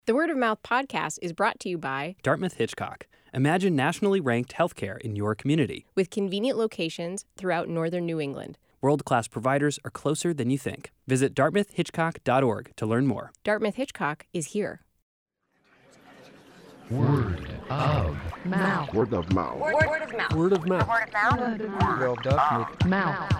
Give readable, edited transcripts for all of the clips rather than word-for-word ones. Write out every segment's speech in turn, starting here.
The Word of Mouth podcast is brought to you by Dartmouth Hitchcock. Imagine nationally ranked healthcare in your community. with convenient locations throughout northern New England. World-class providers are closer than you think. Visit dartmouthhitchcock.org to learn more. Dartmouth Hitchcock is here. Word of Mouth. Word of mouth. Word of mouth. Word of mouth. Word of mouth. Mouth.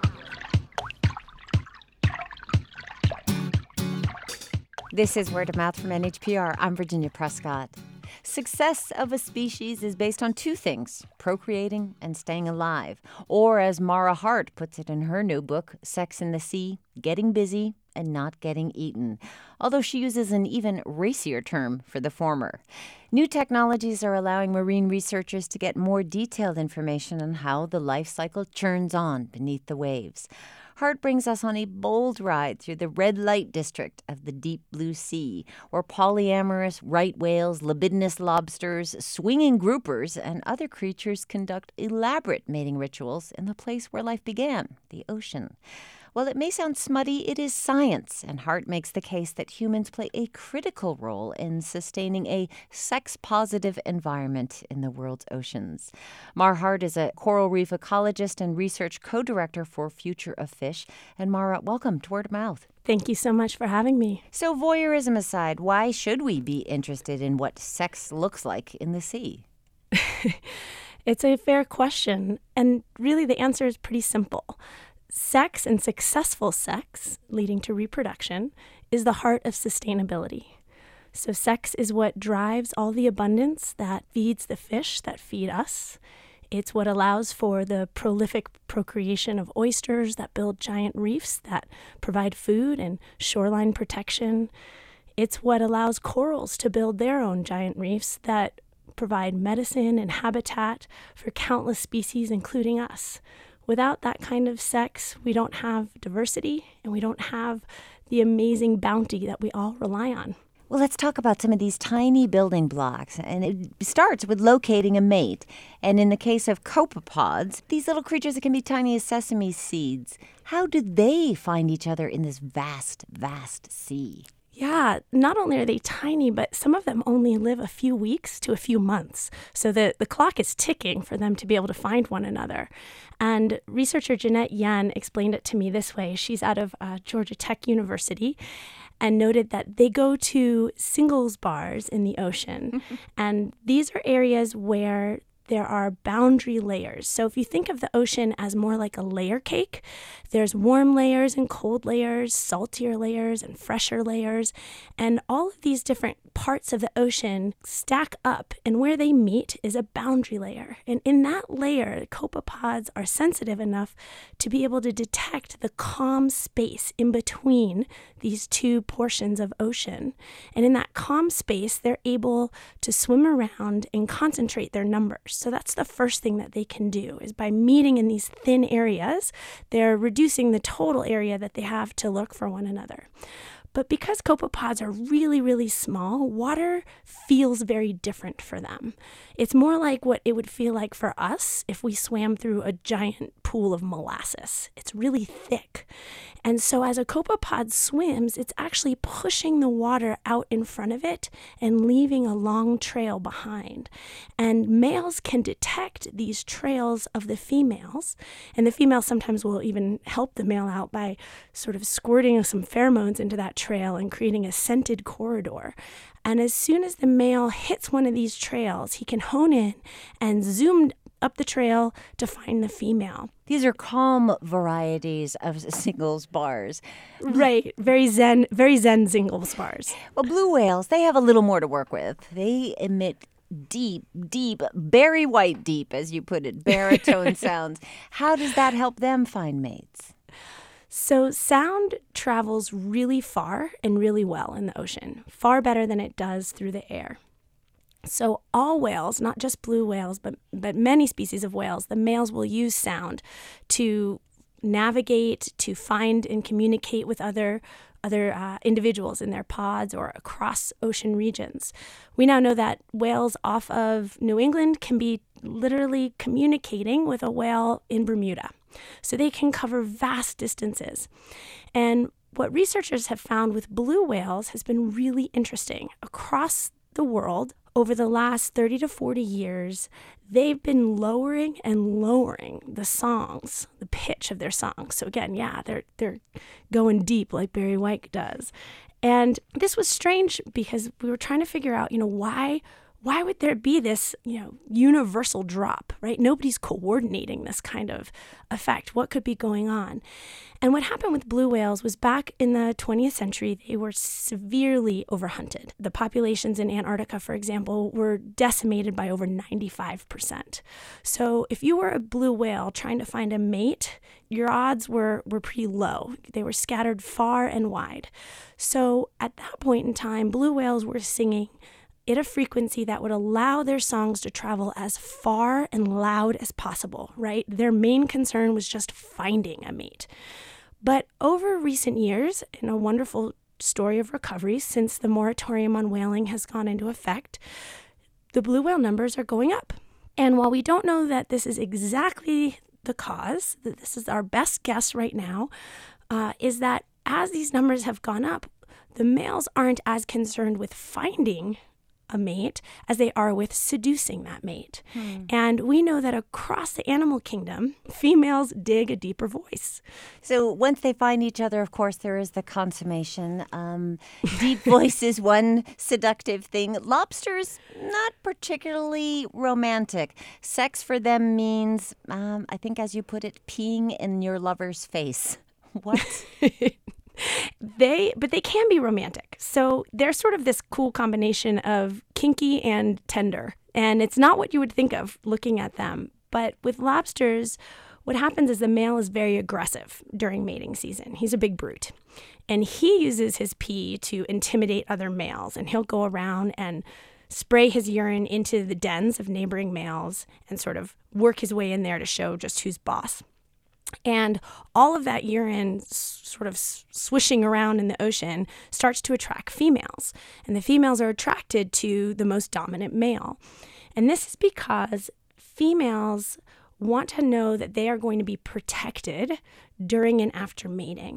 This is Word of Mouth from NHPR. I'm Virginia Prescott. Success of a species is based on two things, procreating and staying alive. Or as Mara Hart puts it in her new book, Sex in the Sea, getting busy and not getting eaten. Although she uses an even racier term for the former. New technologies are allowing marine researchers to get more detailed information on how the life cycle churns on beneath the waves. Hart brings us on a bold ride through the red light district of the deep blue sea, where polyamorous right whales, libidinous lobsters, swinging groupers, and other creatures conduct elaborate mating rituals in the place where life began, the ocean. While it may sound smutty, it is science, and Hart makes the case that humans play a critical role in sustaining a sex-positive environment in the world's oceans. Mara Hart is a coral reef ecologist and research co-director for Future of Fish. And Mara, welcome to Word of Mouth. Thank you so much for having me. So voyeurism aside, why should we be interested in what sex looks like in the sea? It's a fair question, and really the answer is pretty simple. Sex and successful sex, leading to reproduction, is the heart of sustainability. So sex is what drives all the abundance that feeds the fish that feed us. It's what allows for the prolific procreation of oysters that build giant reefs that provide food and shoreline protection. It's what allows corals to build their own giant reefs that provide medicine and habitat for countless species, including us. Without that kind of sex, we don't have diversity and we don't have the amazing bounty that we all rely on. Well, let's talk about some of these tiny building blocks. And it starts with locating a mate. And in the case of copepods, these little creatures that can be tiny as sesame seeds, how do they find each other in this vast, vast sea? Yeah, not only are they tiny, but some of them only live a few weeks to a few months. So the clock is ticking for them to be able to find one another. And researcher Jeanette Yen explained it to me this way. She's out of Georgia Tech University and noted that they go to singles bars in the ocean. And these are areas where there are boundary layers. So if you think of the ocean as more like a layer cake, there's warm layers and cold layers, saltier layers and fresher layers, and all of these different parts of the ocean stack up, and where they meet is a boundary layer. And in that layer, copepods are sensitive enough to be able to detect the calm space in between these two portions of ocean. And in that calm space, they're able to swim around and concentrate their numbers. So that's the first thing that they can do, is by meeting in these thin areas, they're reducing the total area that they have to look for one another. But because copepods are really, really small, water feels very different for them. It's more like what it would feel like for us if we swam through a giant pool of molasses. It's really thick. And so as a copepod swims, it's actually pushing the water out in front of it and leaving a long trail behind. And males can detect these trails of the females, and the females sometimes will even help the male out by sort of squirting some pheromones into that trail and creating a scented corridor. And as soon as the male hits one of these trails, he can hone in and zoom up the trail to find the female. These are calm varieties of singles bars. Right. Very zen singles bars. Well, blue whales, they have a little more to work with. They emit deep, berry white deep, as you put it, baritone sounds. How does that help them find mates? So sound travels really far and really well in the ocean, far better than it does through the air. So all whales, not just blue whales, but many species of whales, the males will use sound to navigate, to find and communicate with other individuals in their pods or across ocean regions. We now know that whales off of New England can be literally communicating with a whale in Bermuda. So they can cover vast distances. And what researchers have found with blue whales has been really interesting. Across the world, over the last 30 to 40 years, they've been lowering and lowering the songs, the pitch of their songs. So again, they're going deep like Barry White does. And this was strange because we were trying to figure out, why would there be this, universal drop, right? Nobody's coordinating this kind of effect. What could be going on? And what happened with blue whales was back in the 20th century, they were severely overhunted. The populations in Antarctica, for example, were decimated by over 95%. So if you were a blue whale trying to find a mate, your odds were pretty low. They were scattered far and wide. So at that point in time, blue whales were singing at a frequency that would allow their songs to travel as far and loud as possible, right? Their main concern was just finding a mate. But over recent years, in a wonderful story of recovery since the moratorium on whaling has gone into effect, the blue whale numbers are going up. And while we don't know that this is exactly the cause, that this is our best guess right now, is that as these numbers have gone up, the males aren't as concerned with finding a mate as they are with seducing that mate. And we know that across the animal kingdom, females dig a deeper voice. So once they find each other, of course, there is the consummation. Deep voice is one seductive thing. Lobsters, not particularly romantic. Sex for them means, I think as you put it, peeing in your lover's face. What? But they can be romantic. So they're sort of this cool combination of kinky and tender. And it's not what you would think of looking at them. But with lobsters, what happens is the male is very aggressive during mating season. He's a big brute. And he uses his pee to intimidate other males. And he'll go around and spray his urine into the dens of neighboring males and sort of work his way in there to show just who's boss. And all of that urine sort of swishing around in the ocean starts to attract females. And the females are attracted to the most dominant male. And this is because females want to know that they are going to be protected during and after mating.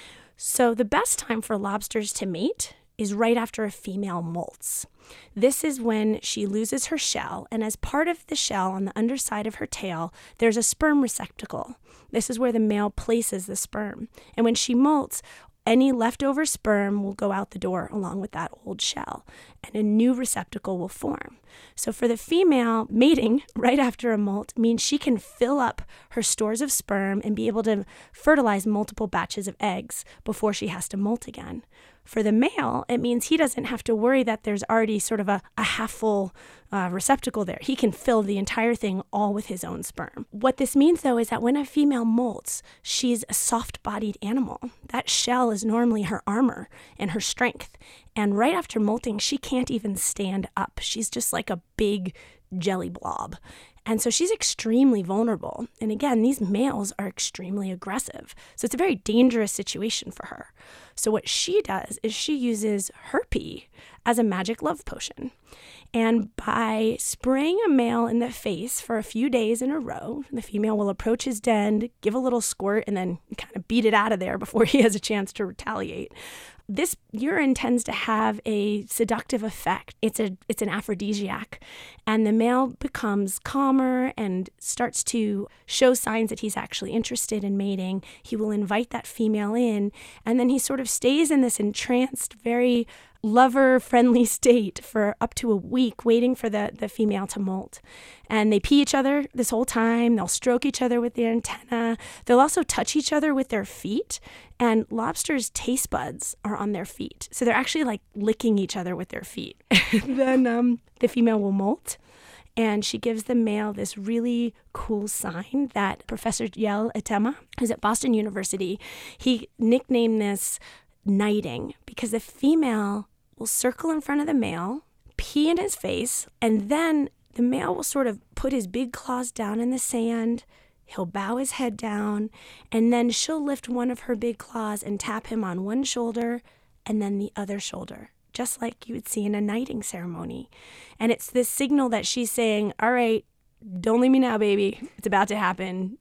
So the best time for lobsters to mate is right after a female molts. This is when she loses her shell, and as part of the shell on the underside of her tail, there's a sperm receptacle. This is where the male places the sperm. And when she molts, any leftover sperm will go out the door along with that old shell, and a new receptacle will form. So for the female, mating right after a molt means she can fill up her stores of sperm and be able to fertilize multiple batches of eggs before she has to molt again. For the male, it means he doesn't have to worry that there's already sort of a half-full receptacle there. He can fill the entire thing all with his own sperm. What this means, though, is that when a female molts, she's a soft-bodied animal. That shell is normally her armor and her strength. And right after molting, she can't even stand up. She's just like a big jelly blob. And so she's extremely vulnerable. And again, these males are extremely aggressive. So it's a very dangerous situation for her. So what she does is she uses her pee as a magic love potion. And by spraying a male in the face for a few days in a row, the female will approach his den, give a little squirt, and then kind of beat it out of there before he has a chance to retaliate. This urine tends to have a seductive effect. It's an aphrodisiac, and the male becomes calmer and starts to show signs that he's actually interested in mating. He will invite that female in, and then he sort of stays in this entranced, very lover-friendly state for up to a week, waiting for the female to molt. And they pee each other this whole time. They'll stroke each other with their antenna. They'll also touch each other with their feet. And lobsters' taste buds are on their feet. So they're actually like licking each other with their feet. Then the female will molt. And she gives the male this really cool sign that Professor Yael Itema, who's at Boston University, he nicknamed this knighting, because the female will circle in front of the male, pee in his face, and then the male will sort of put his big claws down in the sand. He'll bow his head down, and then she'll lift one of her big claws and tap him on one shoulder and then the other shoulder, just like you would see in a knighting ceremony. And it's this signal that she's saying, all right, don't leave me now, baby. It's about to happen.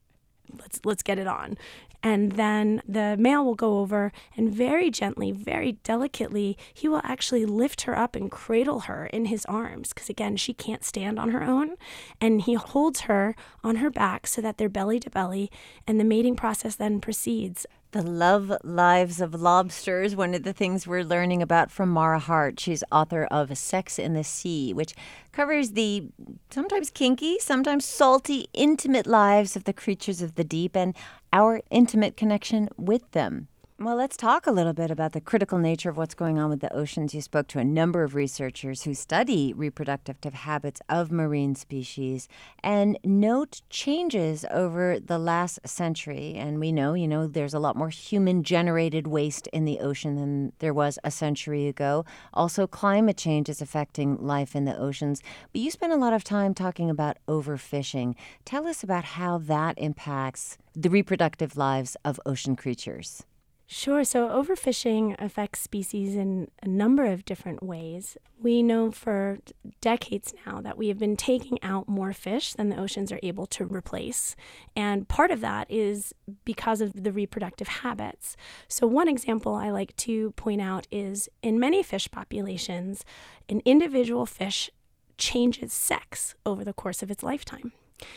let's get it on. And then the male will go over and very gently, very delicately, he will actually lift her up and cradle her in his arms because, again, she can't stand on her own. And he holds her on her back so that they're belly to belly, and the mating process then proceeds. The love lives of lobsters, one of the things we're learning about from Mara Hart. She's author of Sex in the Sea, which covers the sometimes kinky, sometimes salty, intimate lives of the creatures of the deep and our intimate connection with them. Well, let's talk a little bit about the critical nature of what's going on with the oceans. You spoke to a number of researchers who study reproductive habits of marine species and note changes over the last century. And we know, there's a lot more human-generated waste in the ocean than there was a century ago. Also, climate change is affecting life in the oceans. But you spend a lot of time talking about overfishing. Tell us about how that impacts the reproductive lives of ocean creatures. Sure. So overfishing affects species in a number of different ways. We know for decades now that we have been taking out more fish than the oceans are able to replace. And part of that is because of the reproductive habits. So one example I like to point out is in many fish populations, an individual fish changes sex over the course of its lifetime.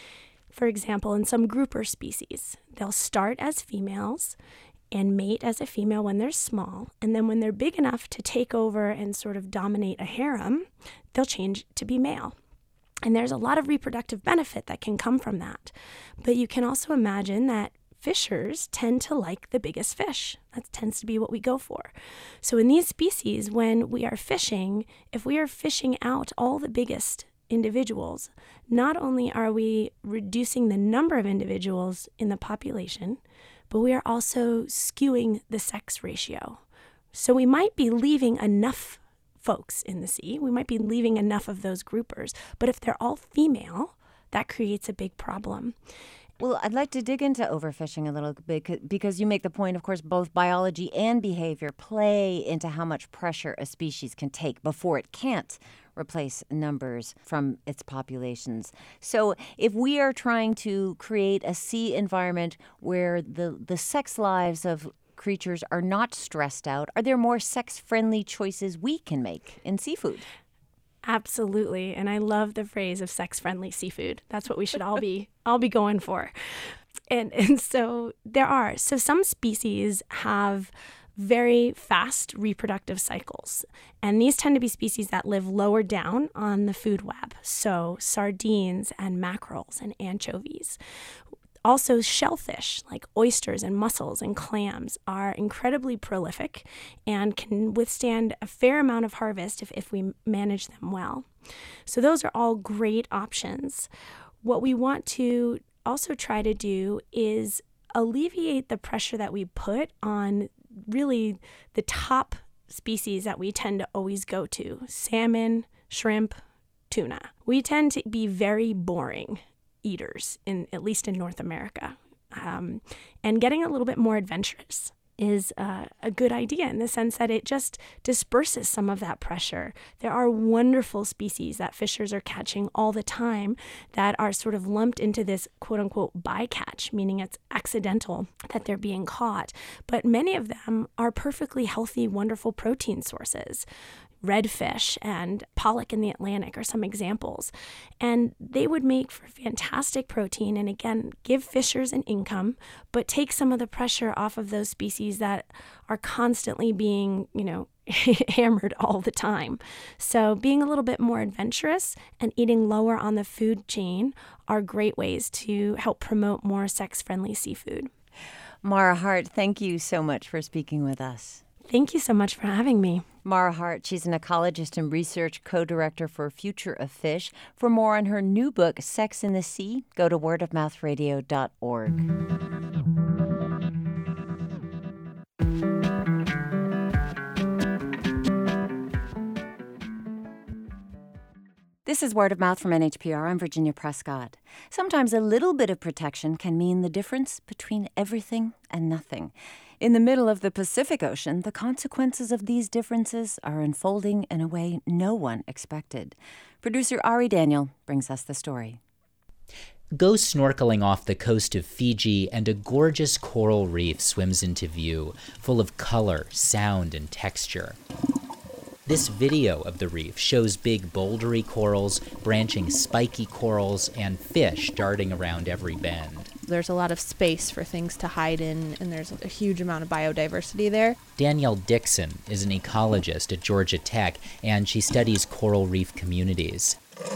For example, in some grouper species, they'll start as females and mate as a female when they're small. And then when they're big enough to take over and sort of dominate a harem, they'll change to be male. And there's a lot of reproductive benefit that can come from that. But you can also imagine that fishers tend to like the biggest fish. That tends to be what we go for. So in these species, when we are fishing, if we are fishing out all the biggest individuals, not only are we reducing the number of individuals in the population, but we are also skewing the sex ratio. So we might be leaving enough folks in the sea. We might be leaving enough of those groupers. But if they're all female, that creates a big problem. Well, I'd like to dig into overfishing a little bit because you make the point, of course, both biology and behavior play into how much pressure a species can take before it can't replace numbers from its populations. So if we are trying to create a sea environment where the sex lives of creatures are not stressed out, are there more sex-friendly choices we can make in seafood? Absolutely. And I love the phrase of sex-friendly seafood. That's what we should all be going for. And so there are. So some species have very fast reproductive cycles. And these tend to be species that live lower down on the food web. So sardines and mackerels and anchovies. Also, shellfish like oysters and mussels and clams are incredibly prolific and can withstand a fair amount of harvest if we manage them well. So those are all great options. What we want to also try to do is alleviate the pressure that we put on really the top species that we tend to always go to: salmon, shrimp, tuna. We tend to be very boring eaters, at least in North America. And getting a little bit more adventurous is a good idea in the sense that it just disperses some of that pressure. There are wonderful species that fishers are catching all the time that are sort of lumped into this quote-unquote bycatch, meaning it's accidental that they're being caught. But many of them are perfectly healthy, wonderful protein sources. Redfish and pollock in the Atlantic are some examples. And they would make for fantastic protein and, again, give fishers an income, but take some of the pressure off of those species that are constantly being, hammered all the time. So being a little bit more adventurous and eating lower on the food chain are great ways to help promote more sex-friendly seafood. Mara Hart, thank you so much for speaking with us. Thank you so much for having me. Mara Hart, she's an ecologist and research co-director for Future of Fish. For more on her new book, Sex in the Sea, go to wordofmouthradio.org. This is Word of Mouth from NHPR. I'm Virginia Prescott. Sometimes a little bit of protection can mean the difference between everything and nothing. In the middle of the Pacific Ocean, the consequences of these differences are unfolding in a way no one expected. Producer Ari Daniel brings us the story. Go snorkeling off the coast of Fiji and a gorgeous coral reef swims into view, full of color, sound, and texture. This video of the reef shows big bouldery corals, branching spiky corals, and fish darting around every bend. There's a lot of space for things to hide in, and there's a huge amount of biodiversity there. Danielle Dixon is an ecologist at Georgia Tech, and she studies coral reef communities.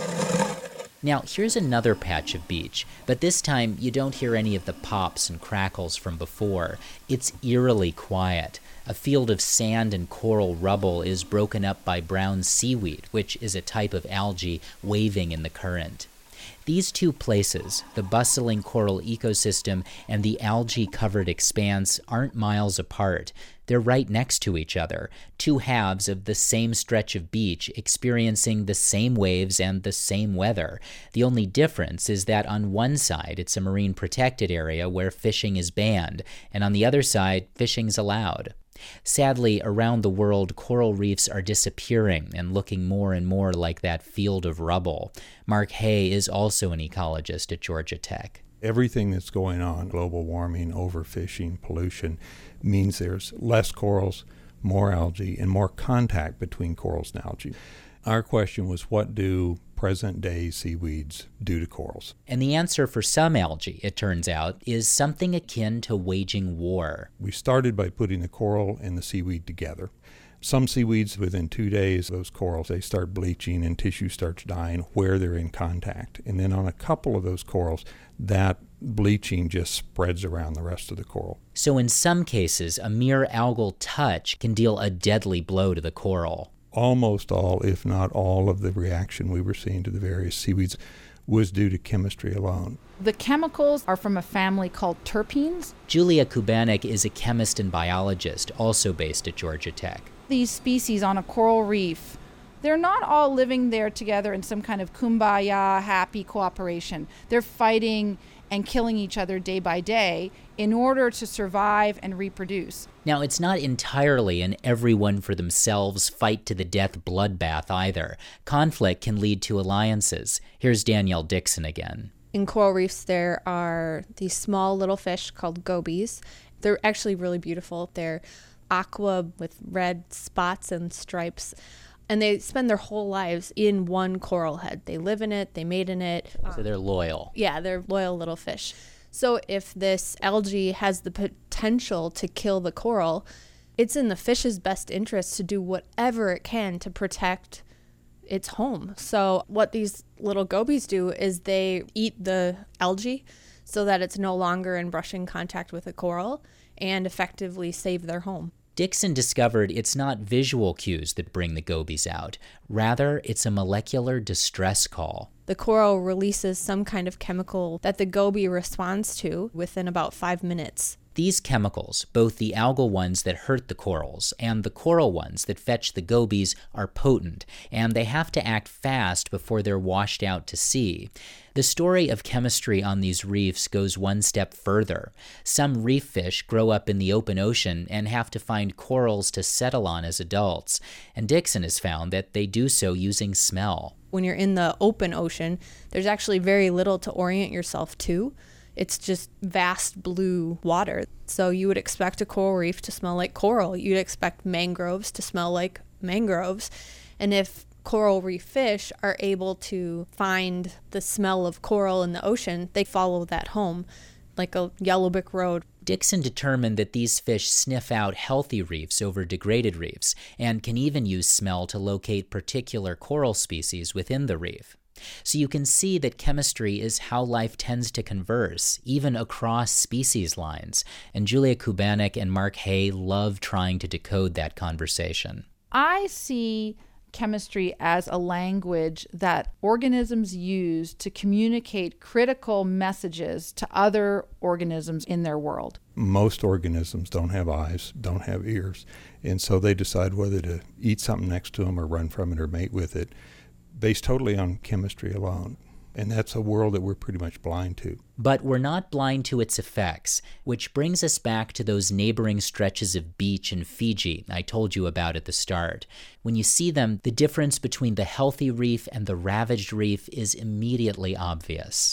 Now, here's another patch of beach, but this time you don't hear any of the pops and crackles from before. It's eerily quiet. A field of sand and coral rubble is broken up by brown seaweed, which is a type of algae waving in the current. These two places, the bustling coral ecosystem and the algae-covered expanse, aren't miles apart. They're right next to each other, two halves of the same stretch of beach experiencing the same waves and the same weather. The only difference is that on one side it's a marine protected area where fishing is banned, and on the other side, fishing's allowed. Sadly, around the world, coral reefs are disappearing and looking more and more like that field of rubble. Mark Hay is also an ecologist at Georgia Tech. Everything that's going on, global warming, overfishing, pollution, means there's less corals, more algae, and more contact between corals and algae. Our question was, what do present-day seaweeds do to corals? And the answer for some algae, it turns out, is something akin to waging war. We started by putting the coral and the seaweed together. Some seaweeds, within 2 days, those corals, they start bleaching and tissue starts dying where they're in contact. And then on a couple of those corals, that bleaching just spreads around the rest of the coral. So in some cases, a mere algal touch can deal a deadly blow to the coral. Almost all, if not all, of the reaction we were seeing to the various seaweeds was due to chemistry alone. The chemicals are from a family called terpenes. Julia Kubanek is a chemist and biologist, also based at Georgia Tech. These species on a coral reef, they're not all living there together in some kind of kumbaya, happy cooperation. They're fighting and killing each other day by day in order to survive and reproduce. Now, it's not entirely an everyone for themselves fight to the death bloodbath either. Conflict can lead to alliances. Here's Danielle Dixon again. In coral reefs, there are these small little fish called gobies. They're actually really beautiful. They're aqua with red spots and stripes. And they spend their whole lives in one coral head. They live in it, they mate in it. So they're loyal. Yeah, they're loyal little fish. So if this algae has the potential to kill the coral, it's in the fish's best interest to do whatever it can to protect its home. So what these little gobies do is they eat the algae so that it's no longer in brushing contact with the coral and effectively save their home. Dixon discovered it's not visual cues that bring the gobies out. Rather, it's a molecular distress call. The coral releases some kind of chemical that the goby responds to within about 5 minutes. These chemicals, both the algal ones that hurt the corals and the coral ones that fetch the gobies, are potent, and they have to act fast before they're washed out to sea. The story of chemistry on these reefs goes one step further. Some reef fish grow up in the open ocean and have to find corals to settle on as adults, and Dixon has found that they do so using smell. When you're in the open ocean, there's actually very little to orient yourself to. It's just vast blue water. So you would expect a coral reef to smell like coral. You'd expect mangroves to smell like mangroves. And if coral reef fish are able to find the smell of coral in the ocean, they follow that home, like a yellow brick road. Dixon determined that these fish sniff out healthy reefs over degraded reefs and can even use smell to locate particular coral species within the reef. So you can see that chemistry is how life tends to converse, even across species lines. And Julia Kubanek and Mark Hay love trying to decode that conversation. I see chemistry as a language that organisms use to communicate critical messages to other organisms in their world. Most organisms don't have eyes, don't have ears, and so they decide whether to eat something next to them or run from it or mate with it, based totally on chemistry alone. And that's a world that we're pretty much blind to. But we're not blind to its effects, which brings us back to those neighboring stretches of beach in Fiji I told you about at the start. When you see them, the difference between the healthy reef and the ravaged reef is immediately obvious.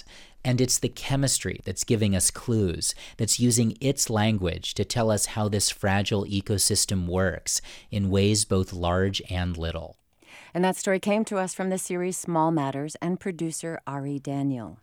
And it's the chemistry that's giving us clues, that's using its language to tell us how this fragile ecosystem works in ways both large and little. And that story came to us from the series Small Matters and producer Ari Daniel.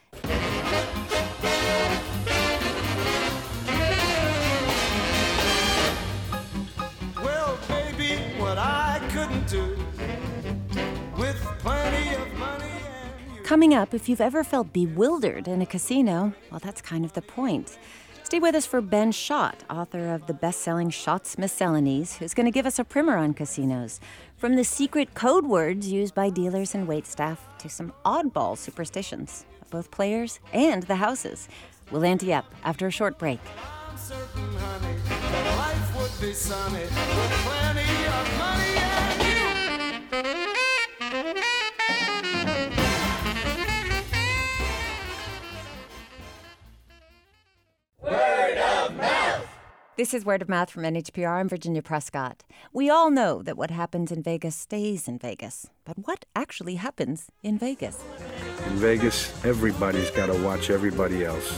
Well, baby, what I couldn't do with plenty of money. Coming up, if you've ever felt bewildered in a casino, well, that's kind of the point. Stay with us for Ben Schott, author of the best-selling Schott's Miscellanies, who's going to give us a primer on casinos. From the secret code words used by dealers and waitstaff to some oddball superstitions of both players and the houses. We'll ante up after a short break. I'm certain, honey, that life would be sunny with plenty of money and you. This is Word of Mouth from NHPR. I'm Virginia Prescott. We all know that what happens in Vegas stays in Vegas. But what actually happens in Vegas? In Vegas, everybody's got to watch everybody else.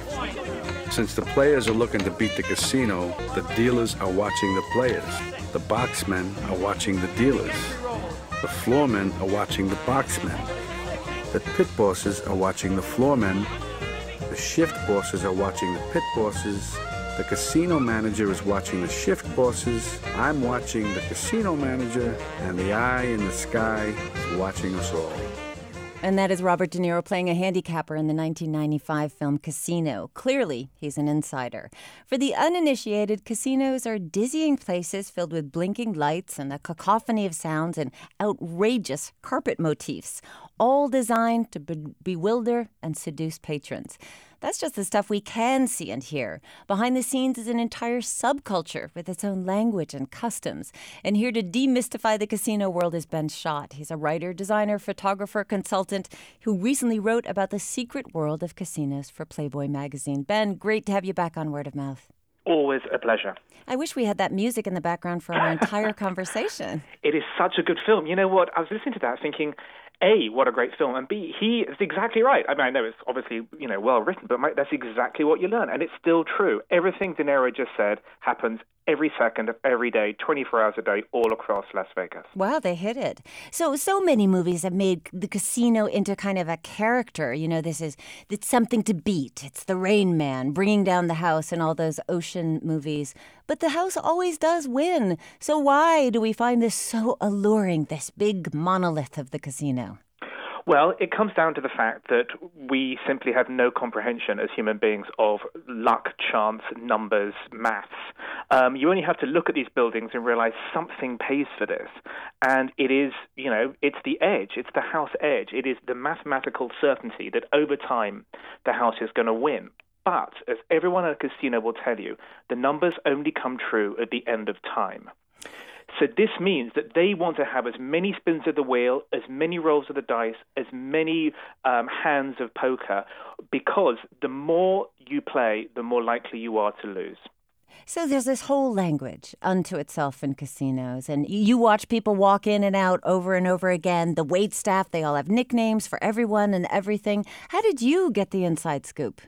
Since the players are looking to beat the casino, the dealers are watching the players. The boxmen are watching the dealers. The floormen are watching the boxmen. The pit bosses are watching the floormen. The shift bosses are watching the pit bosses. The casino manager is watching the shift bosses. I'm watching the casino manager, and the eye in the sky is watching us all. And that is Robert De Niro playing a handicapper in the 1995 film Casino. Clearly, he's an insider. For the uninitiated, casinos are dizzying places filled with blinking lights and a cacophony of sounds and outrageous carpet motifs, all designed to bewilder and seduce patrons. That's just the stuff we can see and hear. Behind the scenes is an entire subculture with its own language and customs. And here to demystify the casino world is Ben Schott. He's a writer, designer, photographer, consultant who recently wrote about the secret world of casinos for Playboy magazine. Ben, great to have you back on Word of Mouth. Always a pleasure. I wish we had that music in the background for our entire conversation. It is such a good film. You know what? I was listening to that thinking, A, what a great film, and B, he is exactly right. I mean, I know it's obviously, well written, but that's exactly what you learn, and it's still true. Everything De Niro just said happens every second of every day, 24 hours a day, all across Las Vegas. Wow, they hit it. So many movies have made the casino into kind of a character. It's something to beat. It's the Rain Man, Bringing Down the House, and all those ocean movies. But the house always does win. So why do we find this so alluring, this big monolith of the casino? Well, it comes down to the fact that we simply have no comprehension as human beings of luck, chance, numbers, maths. You only have to look at these buildings and realize something pays for this. And it is, it's the edge. It's the house edge. It is the mathematical certainty that over time the house is going to win. But as everyone at a casino will tell you, the numbers only come true at the end of time. So this means that they want to have as many spins of the wheel, as many rolls of the dice, as many hands of poker, because the more you play, the more likely you are to lose. So there's this whole language unto itself in casinos, and you watch people walk in and out over and over again. The wait staff, they all have nicknames for everyone and everything. How did you get the inside scoop?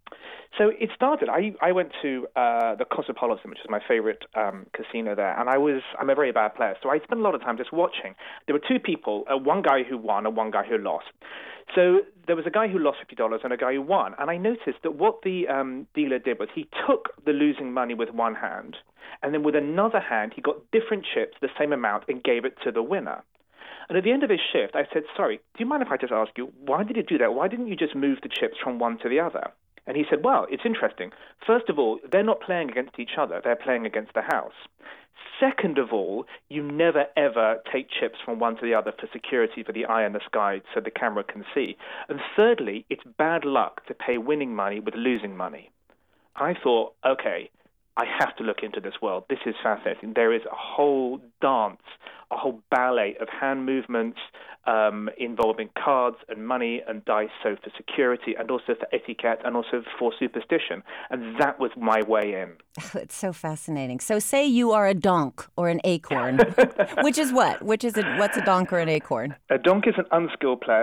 So it started, I went to the Cosmopolitan, which is my favorite casino there, and I'm a very bad player, so I spent a lot of time just watching. There were two people, one guy who won and one guy who lost. So there was a guy who lost $50 and a guy who won, and I noticed that what the dealer did was he took the losing money with one hand, and then with another hand he got different chips, the same amount, and gave it to the winner. And at the end of his shift, I said, sorry, do you mind if I just ask you, why did you do that? Why didn't you just move the chips from one to the other? And he said, well, it's interesting. First of all, they're not playing against each other. They're playing against the house. Second of all, you never, ever take chips from one to the other for security for the eye in the sky so the camera can see. And thirdly, it's bad luck to pay winning money with losing money. I thought, okay, I have to look into this world. This is fascinating. There is a whole dance, a whole ballet of hand movements involving cards and money and dice, so for security and also for etiquette and also for superstition. And that was my way in. Oh, it's so fascinating. So say you are a donk or an acorn. Which is what? What's a donk or an acorn? A donk is an unskilled player.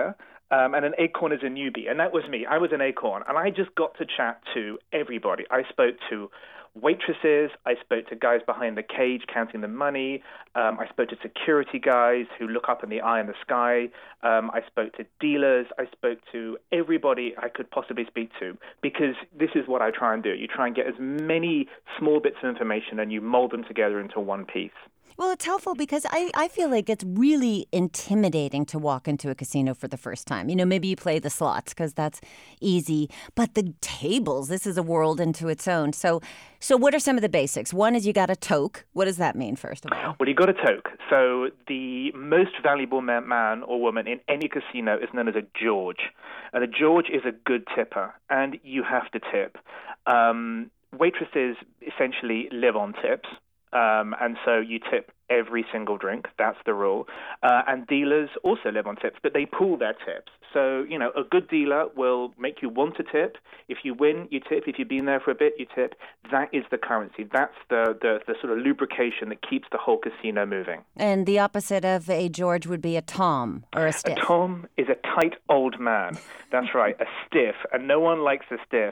And an acorn is a newbie. And that was me. I was an acorn. And I just got to chat to everybody. I spoke to waitresses. I spoke to guys behind the cage counting the money. I spoke to security guys who look up in the eye in the sky. I spoke to dealers. I spoke to everybody I could possibly speak to, because this is what I try and do. You try and get as many small bits of information and you mold them together into one piece. Well, it's helpful because I feel like it's really intimidating to walk into a casino for the first time. You know, maybe you play the slots because that's easy, but the tables, this is a world into its own. So what are some of the basics? One is you got a toke. What does that mean, first of all? Well, you got a toke. So the most valuable man or woman in any casino is known as a George. And a George is a good tipper, and you have to tip. Waitresses essentially live on tips. And so you tip every single drink. That's the rule. And dealers also live on tips, but they pool their tips. So, you know, a good dealer will make you want to tip. If you win, you tip. If you've been there for a bit, you tip. That is the currency. That's the sort of lubrication that keeps the whole casino moving. And the opposite of a George would be a Tom or a stiff. A Tom is a tight old man. That's right, a stiff. And no one likes a stiff.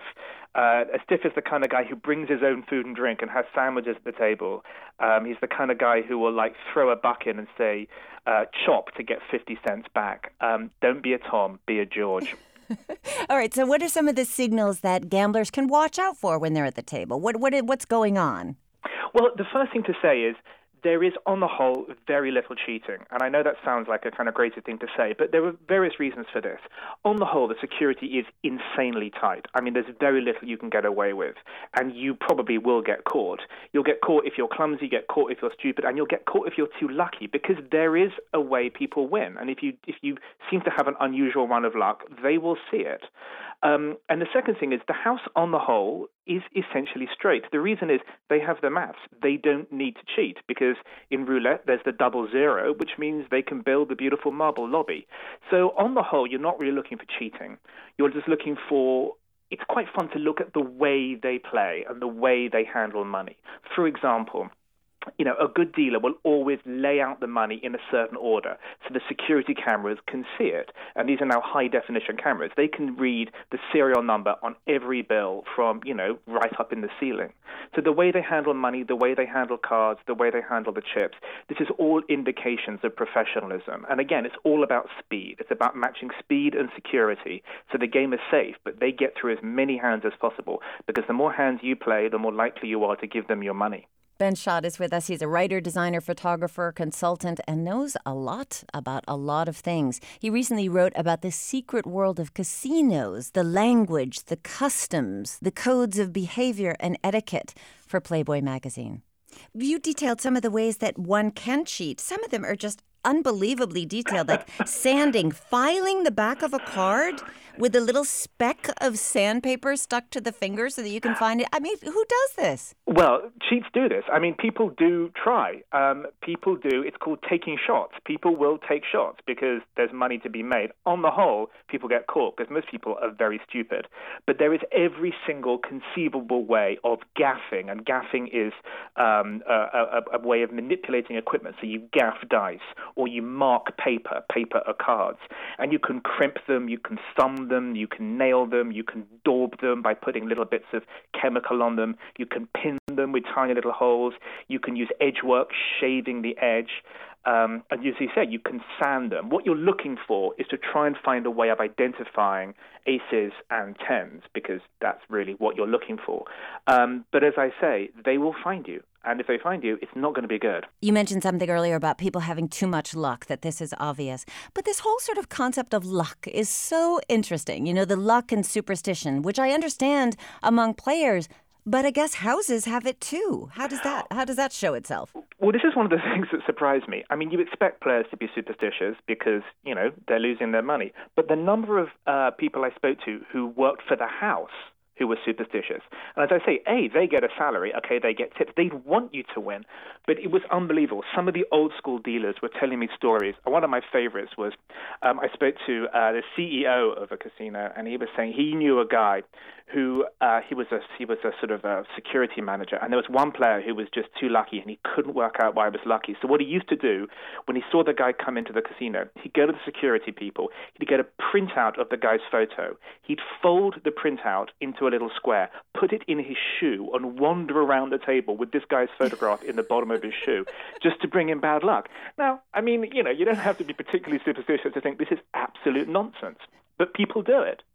A stiff is the kind of guy who brings his own food and drink and has sandwiches at the table. He's the kind of guy who will, like, throw a buck in and say, chop to get 50 cents back. Don't be a Tom, be a George. All right, so what are some of the signals that gamblers can watch out for when they're at the table? What's going on? Well, the first thing to say is there is, on the whole, very little cheating. And I know that sounds like a kind of crazy thing to say, but there are various reasons for this. On the whole, the security is insanely tight. I mean, there's very little you can get away with, and you probably will get caught. You'll get caught if you're clumsy, get caught if you're stupid, and you'll get caught if you're too lucky, because there is a way people win. And if you seem to have an unusual run of luck, they will see it. And the second thing is the house, on the whole, is essentially straight. The reason is they have the maths. They don't need to cheat, because in roulette there's the 00, which means they can build the beautiful marble lobby. So on the whole, you're not really looking for cheating. You're just looking for, it's quite fun to look at the way they play and the way they handle money. For example, you know, a good dealer will always lay out the money in a certain order so the security cameras can see it. And these are now high-definition cameras. They can read the serial number on every bill from, you know, right up in the ceiling. So the way they handle money, the way they handle cards, the way they handle the chips, this is all indications of professionalism. And again, it's all about speed. It's about matching speed and security. So the game is safe, but they get through as many hands as possible, because the more hands you play, the more likely you are to give them your money. Ben Schott is with us. He's a writer, designer, photographer, consultant, and knows a lot about a lot of things. He recently wrote about the secret world of casinos, the language, the customs, the codes of behavior and etiquette for Playboy magazine. You detailed some of the ways that one can cheat. Some of them are just unbelievably detailed, like sanding, filing the back of a card with a little speck of sandpaper stuck to the finger so that you can find it. I mean, who does this? Well, cheats do this. I mean, people do try. People do. It's called taking shots. People will take shots because there's money to be made. On the whole, people get caught because most people are very stupid. But there is every single conceivable way of gaffing, and gaffing is a way of manipulating equipment. So you gaff dice, or you mark paper or cards, and you can crimp them, you can thumb them, you can nail them, you can daub them by putting little bits of chemical on them, you can pin them with tiny little holes, you can use edge work, shaving the edge, and as you said, you can sand them. What you're looking for is to try and find a way of identifying aces and tens, because that's really what you're looking for. But as I say, they will find you. And if they find you, it's not going to be good. You mentioned something earlier about people having too much luck, that this is obvious. But this whole sort of concept of luck is so interesting. You know, the luck and superstition, which I understand among players, but I guess houses have it too. How does that show itself? Well, this is one of the things that surprised me. I mean, you expect players to be superstitious because, you know, they're losing their money. But the number of people I spoke to who worked for the house who were superstitious. And as I say, they get a salary. Okay, they get tips. They want you to win. But it was unbelievable. Some of the old school dealers were telling me stories. One of my favorites was I spoke to the CEO of a casino, and he was saying he knew a guy who he was a sort of a security manager, and there was one player who was just too lucky, and he couldn't work out why he was lucky. So what he used to do, when he saw the guy come into the casino, he'd go to the security people, he'd get a printout of the guy's photo, he'd fold the printout into a little square, put it in his shoe, and wander around the table with this guy's photograph in the bottom of his shoe, just to bring him bad luck. Now, I mean, you don't have to be particularly superstitious to think this is absolute nonsense, but people do it.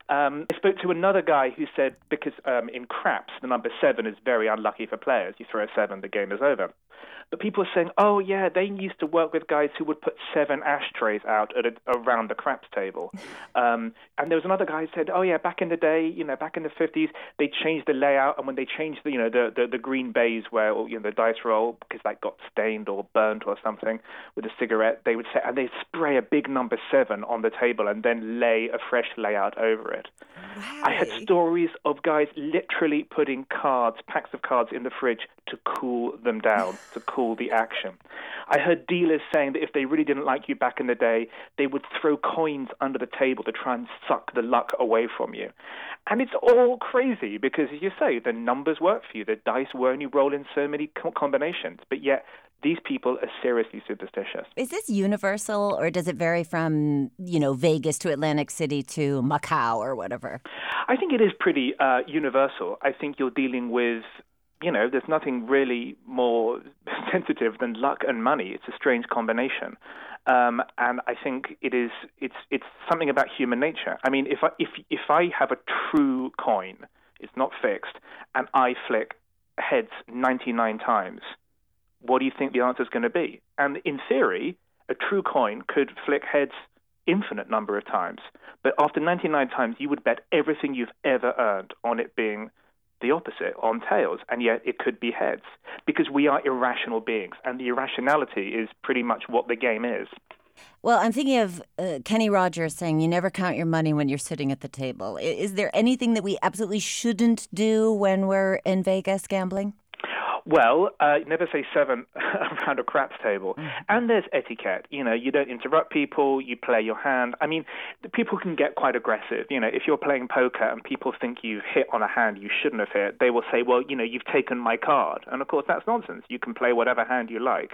I spoke to another guy who said because in craps, the number 7 is very unlucky for players. You throw a 7, the game is over. But people are saying, oh, yeah, they used to work with guys who would put 7 ashtrays out around the craps table. And there was another guy who said, oh, yeah, back in the day, back in the 50s, they changed the layout. And when they changed the green bays where the dice roll, because that got stained or burnt or something with a cigarette, they would say, and they'd spray a big number 7 on the table and then lay a fresh layout over it. Wow. I had stories of guys literally putting packs of cards in the fridge to cool them down, to cool the action. I heard dealers saying that if they really didn't like you back in the day, they would throw coins under the table to try and suck the luck away from you. And it's all crazy because, as you say, the numbers work for you. The dice will only roll in so many combinations, but yet these people are seriously superstitious. Is this universal, or does it vary from, Vegas to Atlantic City to Macau or whatever? I think it is pretty universal. I think you're dealing with, there's nothing really more sensitive than luck and money. It's a strange combination. And I think it's something about human nature. I mean, if I have a true coin, it's not fixed, and I flick heads 99 times, what do you think the answer is going to be? And in theory, a true coin could flick heads infinite number of times. But after 99 times, you would bet everything you've ever earned on it being the opposite, on tails, and yet it could be heads. Because we are irrational beings, and the irrationality is pretty much what the game is. Well, I'm thinking of Kenny Rogers saying you never count your money when you're sitting at the table. Is there anything that we absolutely shouldn't do when we're in Vegas gambling? Well, never say 7 around a craps table. And there's etiquette. You don't interrupt people. You play your hand. I mean, people can get quite aggressive. If you're playing poker and people think you've hit on a hand you shouldn't have hit, they will say, well, you've taken my card. And, of course, that's nonsense. You can play whatever hand you like.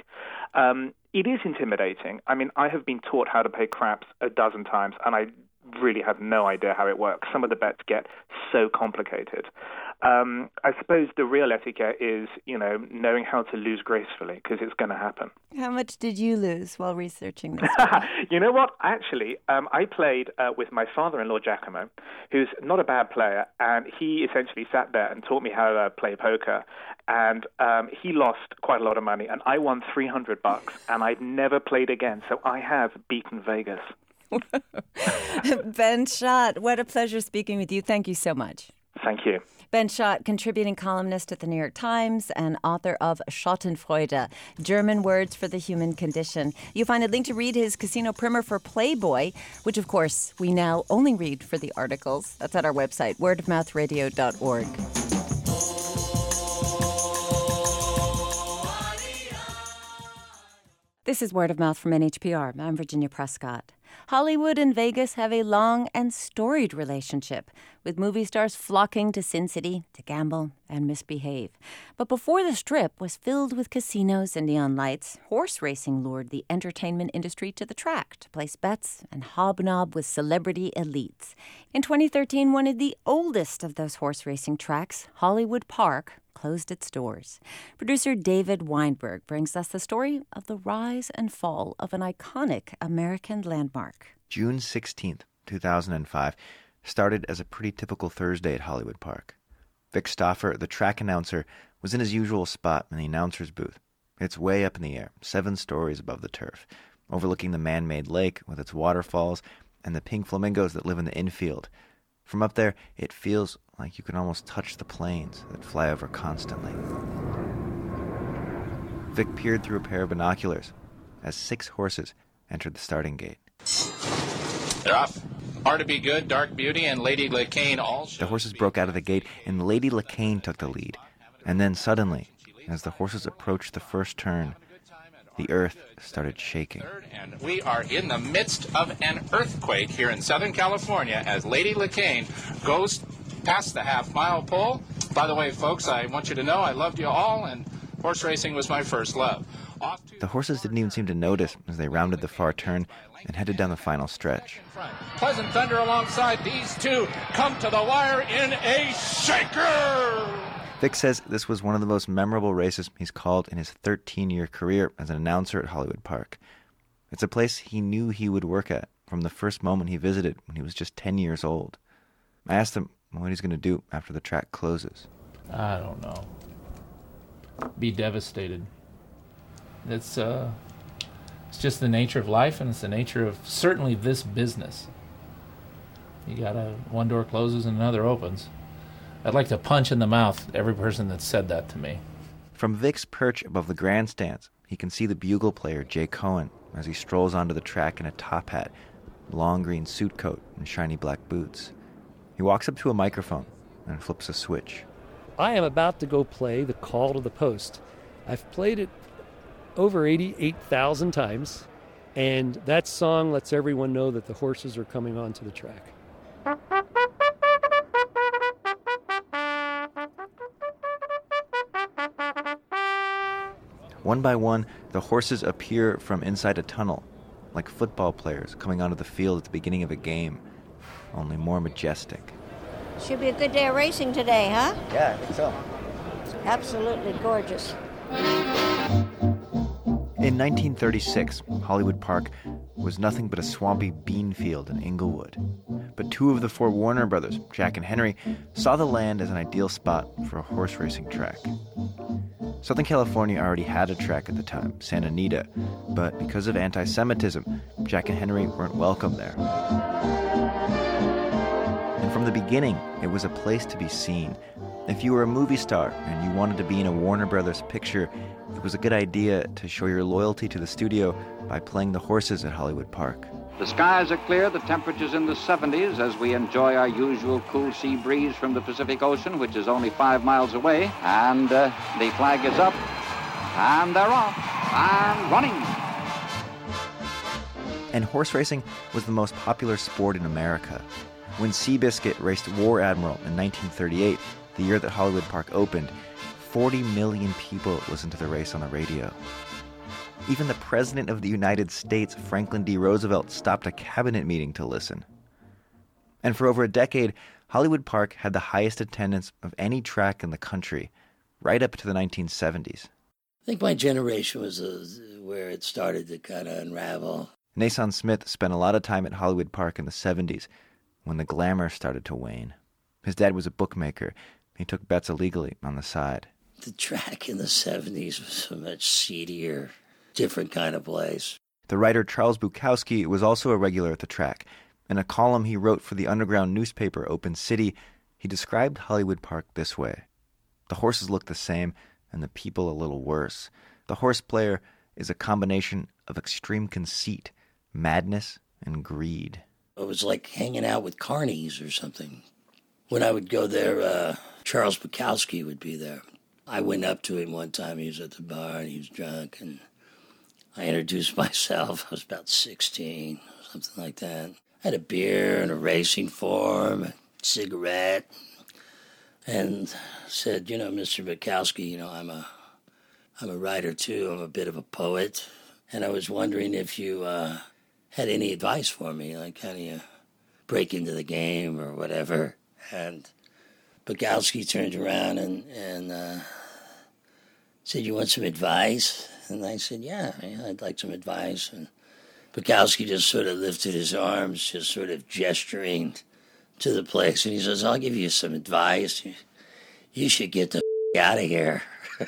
It is intimidating. I mean, I have been taught how to play craps a dozen times, and I really have no idea how it works. Some of the bets get so complicated. I suppose the real etiquette is, knowing how to lose gracefully, because it's going to happen. How much did you lose while researching this? You know what? Actually, I played with my father-in-law, Giacomo, who's not a bad player, and he essentially sat there and taught me how to play poker. And he lost quite a lot of money, and I won $300, and I'd never played again. So I have beaten Vegas. Ben Schott, what a pleasure speaking with you. Thank you so much. Thank you. Ben Schott, contributing columnist at the New York Times and author of Schadenfreude, German Words for the Human Condition. You'll find a link to read his casino primer for Playboy, which, of course, we now only read for the articles. That's at our website, wordofmouthradio.org. This is Word of Mouth from NHPR. I'm Virginia Prescott. Hollywood and Vegas have a long and storied relationship, with movie stars flocking to Sin City to gamble and misbehave. But before the Strip was filled with casinos and neon lights, horse racing lured the entertainment industry to the track to place bets and hobnob with celebrity elites. In 2013, one of the oldest of those horse racing tracks, Hollywood Park, closed its doors. Producer David Weinberg brings us the story of the rise and fall of an iconic American landmark. June 16th, 2005, started as a pretty typical Thursday at Hollywood Park. Vic Stauffer, the track announcer, was in his usual spot in the announcer's booth. It's way up in the air, 7 stories above the turf, overlooking the man-made lake with its waterfalls and the pink flamingos that live in the infield. From up there, it feels like you can almost touch the planes that fly over constantly. Vic peered through a pair of binoculars as 6 horses entered the starting gate. They're off. Hard to Be Good, Dark Beauty, and Lady LeCaine all The horses broke out of the gate, and Lady LeCaine took the lead. And then suddenly, as the horses approached the first turn, the earth started shaking. And we are in the midst of an earthquake here in Southern California as Lady LeCaine goes past the half-mile pole. By the way, folks, I want you to know I loved you all, and horse racing was my first love. The horses didn't even seem to notice as they rounded the far turn and headed down the final stretch. Pleasant Thunder alongside these two come to the wire in a shaker! Vic says this was one of the most memorable races he's called in his 13-year career as an announcer at Hollywood Park. It's a place he knew he would work at from the first moment he visited when he was just 10 years old. I asked him what he's going to do after the track closes. I don't know. Be devastated. It's just the nature of life, and it's the nature of certainly this business. You got one door closes and another opens. I'd like to punch in the mouth every person that said that to me. From Vic's perch above the grandstands, he can see the bugle player Jay Cohen as he strolls onto the track in a top hat, long green suit coat, and shiny black boots. He walks up to a microphone and flips a switch. I am about to go play The Call to the Post. I've played it over 88,000 times, and that song lets everyone know that the horses are coming onto the track. One by one, the horses appear from inside a tunnel, like football players coming onto the field at the beginning of a game, only more majestic. Should be a good day of racing today, huh? Yeah, I think so. Absolutely gorgeous. In 1936, Hollywood Park was nothing but a swampy bean field in Inglewood. But two of the four Warner brothers, Jack and Henry, saw the land as an ideal spot for a horse racing track. Southern California already had a track at the time, Santa Anita, but because of anti-Semitism, Jack and Henry weren't welcome there. And from the beginning, it was a place to be seen. If you were a movie star and you wanted to be in a Warner Brothers picture, it was a good idea to show your loyalty to the studio by playing the horses at Hollywood Park. The skies are clear, the temperature's in the 70s as we enjoy our usual cool sea breeze from the Pacific Ocean, which is only 5 miles away. And the flag is up, and they're off, and running. And horse racing was the most popular sport in America. When Seabiscuit raced War Admiral in 1938, the year that Hollywood Park opened, 40 million people listened to the race on the radio. Even the President of the United States, Franklin D. Roosevelt, stopped a cabinet meeting to listen. And for over a decade, Hollywood Park had the highest attendance of any track in the country, right up to the 1970s. I think my generation was where it started to kind of unravel. Nason Smith spent a lot of time at Hollywood Park in the 70s, when the glamour started to wane. His dad was a bookmaker. He took bets illegally on the side. The track in the 70s was a much seedier, different kind of place. The writer Charles Bukowski was also a regular at the track. In a column he wrote for the underground newspaper Open City, he described Hollywood Park this way. The horses look the same, and the people a little worse. The horse player is a combination of extreme conceit, madness, and greed. It was like hanging out with carnies or something. When I would go there, Charles Bukowski would be there. I went up to him one time. He was at the bar and he was drunk, and I introduced myself. I was about 16, something like that. I had a beer and a racing form, a cigarette, and said, Mr. Bukowski, I'm a writer too. I'm a bit of a poet, and I was wondering if you had any advice for me, like how do you break into the game or whatever. And Bukowski turned around and said, you want some advice? And I said, yeah, I'd like some advice. And Bukowski just sort of lifted his arms, just sort of gesturing to the place. And he says, I'll give you some advice. You should get the out of here.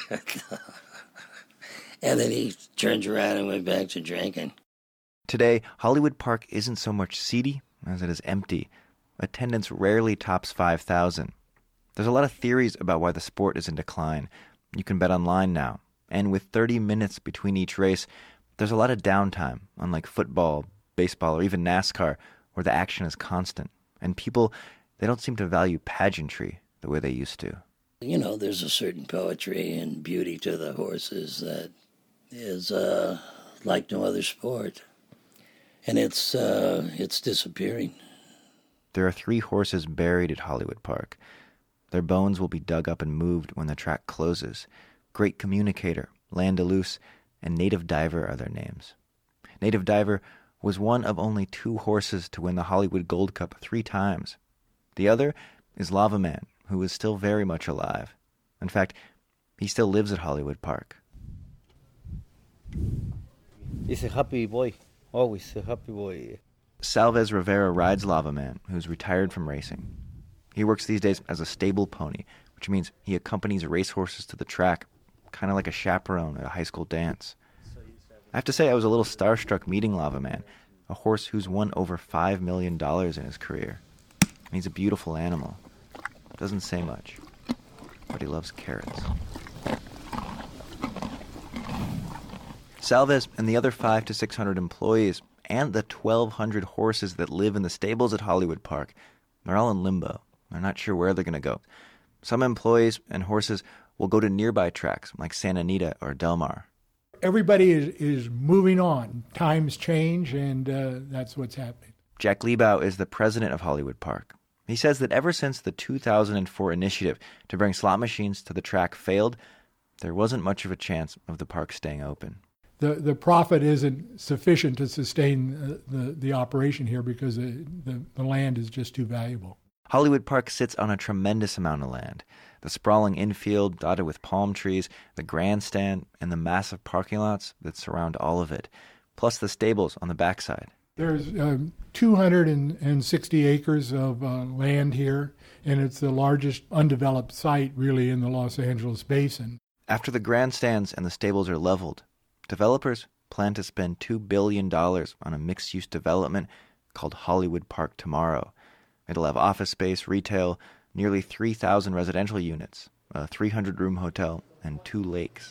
And then he turned around and went back to drinking. Today, Hollywood Park isn't so much seedy as it is empty. Attendance rarely tops 5,000. There's a lot of theories about why the sport is in decline. You can bet online now. And with 30 minutes between each race, there's a lot of downtime, unlike football, baseball, or even NASCAR, where the action is constant, and people, they don't seem to value pageantry the way they used to. You know, there's a certain poetry and beauty to the horses that is like no other sport, and it's disappearing. There are 3 horses buried at Hollywood Park. Their bones will be dug up and moved when the track closes. Great Communicator, Landaluce, and Native Diver are their names. Native Diver was one of only 2 horses to win the Hollywood Gold Cup 3 times. The other is Lava Man, who is still very much alive. In fact, he still lives at Hollywood Park. He's a happy boy, always a happy boy. Salvez Rivera rides Lava Man, who's retired from racing. He works these days as a stable pony, which means he accompanies racehorses to the track, kind of like a chaperone at a high school dance. I have to say I was a little starstruck meeting Lava Man, a horse who's won over $5 million in his career. And he's a beautiful animal. Doesn't say much, but he loves carrots. Salvez and the other 500 to 600 employees and the 1,200 horses that live in the stables at Hollywood Park, they're all in limbo. They're not sure where they're going to go. Some employees and horses will go to nearby tracks like Santa Anita or Del Mar. Everybody is moving on. Times change, and that's what's happening. Jack Liebau is the president of Hollywood Park. He says that ever since the 2004 initiative to bring slot machines to the track failed, there wasn't much of a chance of the park staying open. The profit isn't sufficient to sustain the operation here because the land is just too valuable. Hollywood Park sits on a tremendous amount of land. The sprawling infield dotted with palm trees, the grandstand, and the massive parking lots that surround all of it, plus the stables on the backside. There's 260 acres of land here, and it's the largest undeveloped site really in the Los Angeles basin. After the grandstands and the stables are leveled, developers plan to spend $2 billion on a mixed-use development called Hollywood Park Tomorrow. It'll have office space, retail, nearly 3,000 residential units, a 300-room hotel, and 2 lakes.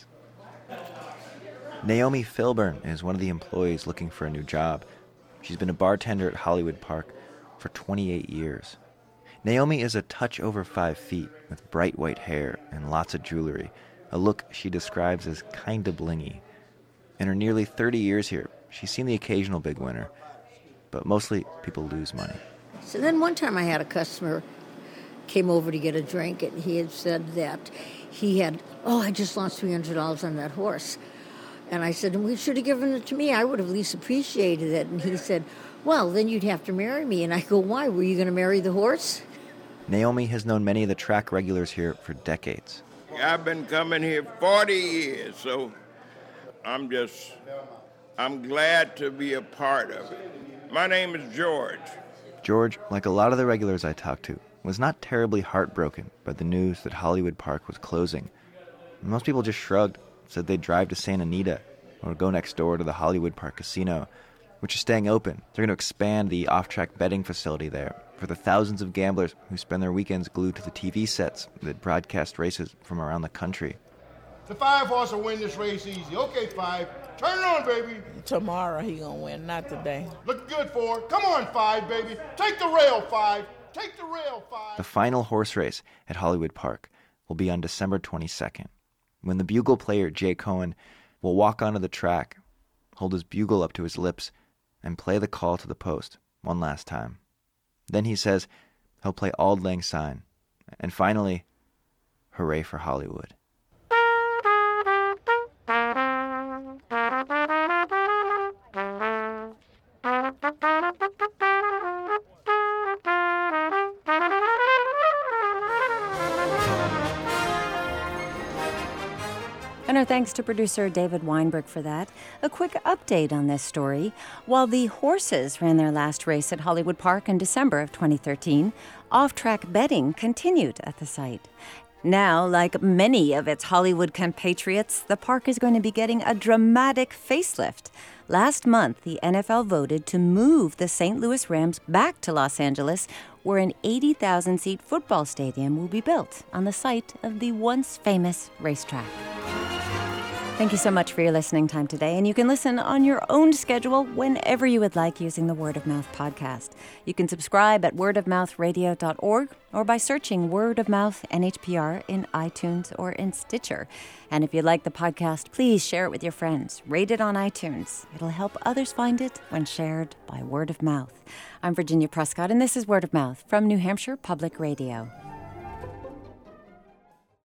Naomi Filburn is one of the employees looking for a new job. She's been a bartender at Hollywood Park for 28 years. Naomi is a touch over 5 feet with bright white hair and lots of jewelry, a look she describes as kinda blingy. In her nearly 30 years here, she's seen the occasional big winner, but mostly people lose money. So then one time I had a customer came over to get a drink, and he had said that he had, I just lost $300 on that horse. And I said, well, you should have given it to me. I would have at least appreciated it. And he said, well, then you'd have to marry me. And I go, why? Were you going to marry the horse? Naomi has known many of the track regulars here for decades. I've been coming here 40 years, so I'm glad to be a part of it. My name is George. George, like a lot of the regulars I talked to, was not terribly heartbroken by the news that Hollywood Park was closing. Most people just shrugged, said they'd drive to Santa Anita or go next door to the Hollywood Park Casino, which is staying open. They're going to expand the off-track betting facility there for the thousands of gamblers who spend their weekends glued to the TV sets that broadcast races from around the country. The 5 horse will win this race easy. Okay, 5. Turn it on, baby. Tomorrow he gonna win, not today. Look good for it. Come on, 5, baby. Take the rail, 5. Take the rail, 5. The final horse race at Hollywood Park will be on December 22nd, when the bugle player Jay Cohen will walk onto the track, hold his bugle up to his lips, and play the call to the post one last time. Then he says he'll play Auld Lang Syne, and finally, hooray for Hollywood. And our thanks to producer David Weinberg for that. A quick update on this story. While the horses ran their last race at Hollywood Park in December of 2013, off-track betting continued at the site. Now, like many of its Hollywood compatriots, the park is going to be getting a dramatic facelift. Last month, the NFL voted to move the St. Louis Rams back to Los Angeles, where an 80,000-seat football stadium will be built on the site of the once famous racetrack. Thank you so much for your listening time today, and you can listen on your own schedule whenever you would like using the Word of Mouth podcast. You can subscribe at wordofmouthradio.org or by searching Word of Mouth NHPR in iTunes or in Stitcher. And if you like the podcast, please share it with your friends. Rate it on iTunes. It'll help others find it when shared by word of mouth. I'm Virginia Prescott, and this is Word of Mouth from New Hampshire Public Radio.